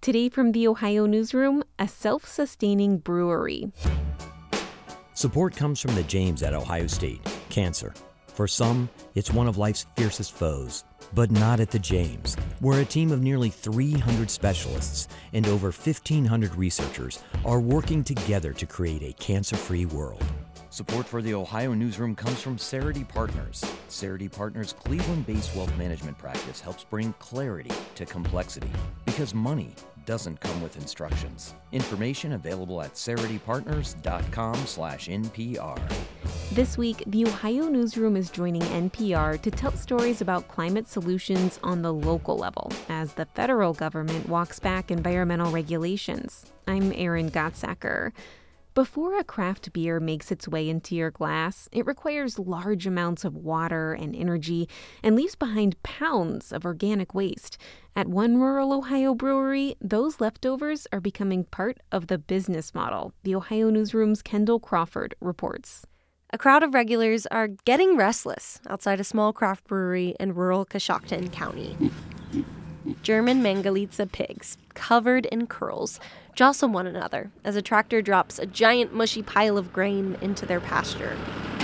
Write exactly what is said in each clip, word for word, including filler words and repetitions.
Today from the Ohio Newsroom, a self-sustaining brewery. Support comes from the James at Ohio State. Cancer. For some, it's one of life's fiercest foes. But not at the James, where a team of nearly three hundred specialists and over fifteen hundred researchers are working together to create a cancer-free world. Support for the Ohio Newsroom comes from Cerity Partners. Cerity Partners' Cleveland-based wealth management practice helps bring clarity to complexity, because money doesn't come with instructions. Information available at ceritypartners.com slash NPR. This week, the Ohio Newsroom is joining N P R to tell stories about climate solutions on the local level as the federal government walks back environmental regulations. I'm Erin Gottsacker. Before a craft beer makes its way into your glass, it requires large amounts of water and energy and leaves behind pounds of organic waste. At one rural Ohio brewery, those leftovers are becoming part of the business model. The Ohio Newsroom's Kendall Crawford reports. A crowd of regulars are getting restless outside a small craft brewery in rural Coshocton County. German Mangalitsa pigs, covered in curls, jostle one another as a tractor drops a giant mushy pile of grain into their pasture.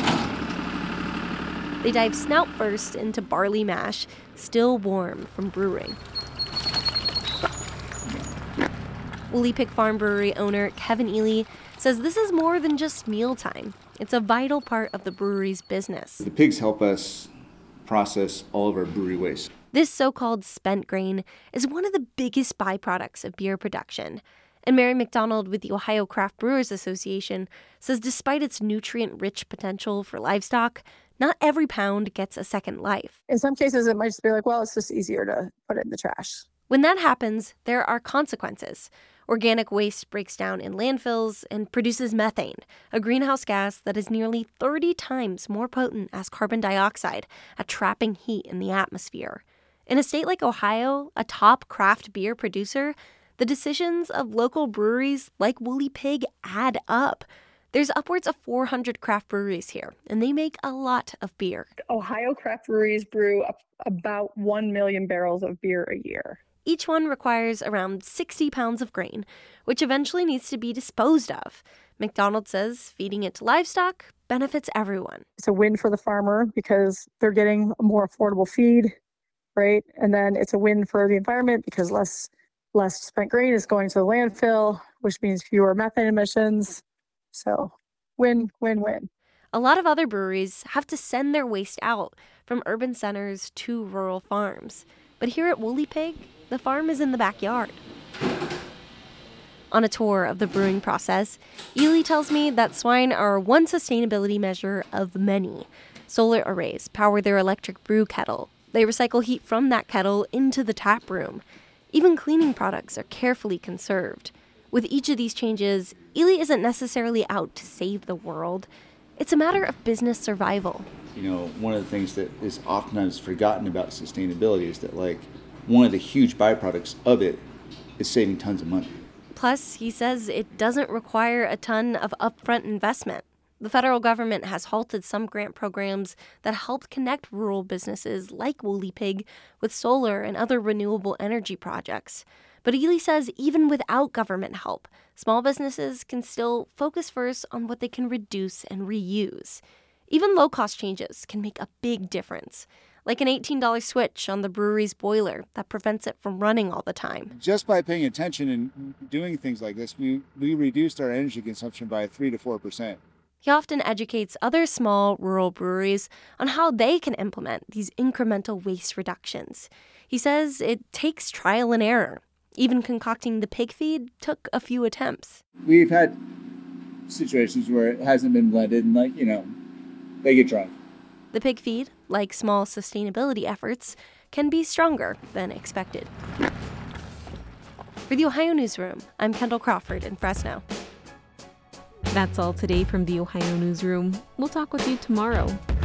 They dive snout first into barley mash, still warm from brewing. Woolly Pig Farm Brewery owner Kevin Ely says this is more than just mealtime. It's a vital part of the brewery's business. The pigs help us process all of our brewery waste. This so-called spent grain is one of the biggest byproducts of beer production. And Mary McDonald with the Ohio Craft Brewers Association says despite its nutrient-rich potential for livestock, not every pound gets a second life. In some cases, it might just be like, well, it's just easier to put it in the trash. When that happens, there are consequences. Organic waste breaks down in landfills and produces methane, a greenhouse gas that is nearly thirty times more potent as carbon dioxide at trapping heat in the atmosphere. In a state like Ohio, a top craft beer producer, the decisions of local breweries like Woolly Pig add up. There's upwards of four hundred craft breweries here, and they make a lot of beer. Ohio craft breweries brew about one million barrels of beer a year. Each one requires around sixty pounds of grain, which eventually needs to be disposed of. McDonald says feeding it to livestock benefits everyone. It's a win for the farmer because they're getting a more affordable feed, right? And then it's a win for the environment because less less spent grain is going to the landfill, which means fewer methane emissions. So win, win, win. A lot of other breweries have to send their waste out from urban centers to rural farms. But here at Woolly Pig, the farm is in the backyard. On a tour of the brewing process, Ely tells me that swine are one sustainability measure of many. Solar arrays power their electric brew kettle. They recycle heat from that kettle into the tap room. Even cleaning products are carefully conserved. With each of these changes, Ely isn't necessarily out to save the world. It's a matter of business survival. You know, one of the things that is oftentimes forgotten about sustainability is that, like, one of the huge byproducts of it is saving tons of money. Plus, he says it doesn't require a ton of upfront investment. The federal government has halted some grant programs that help connect rural businesses like Woolly Pig with solar and other renewable energy projects. But Ely says even without government help, small businesses can still focus first on what they can reduce and reuse. Even low-cost changes can make a big difference, like an eighteen dollars switch on the brewery's boiler that prevents it from running all the time. Just by paying attention and doing things like this, we, we reduced our energy consumption by three to four percent. He often educates other small rural breweries on how they can implement these incremental waste reductions. He says it takes trial and error. Even concocting the pig feed took a few attempts. We've had situations where it hasn't been blended and, like, you know, they get drunk. The pig feed, like small sustainability efforts, can be stronger than expected. For the Ohio Newsroom, I'm Kendall Crawford in Fresno. That's all today from the Ohio Newsroom. We'll talk with you tomorrow.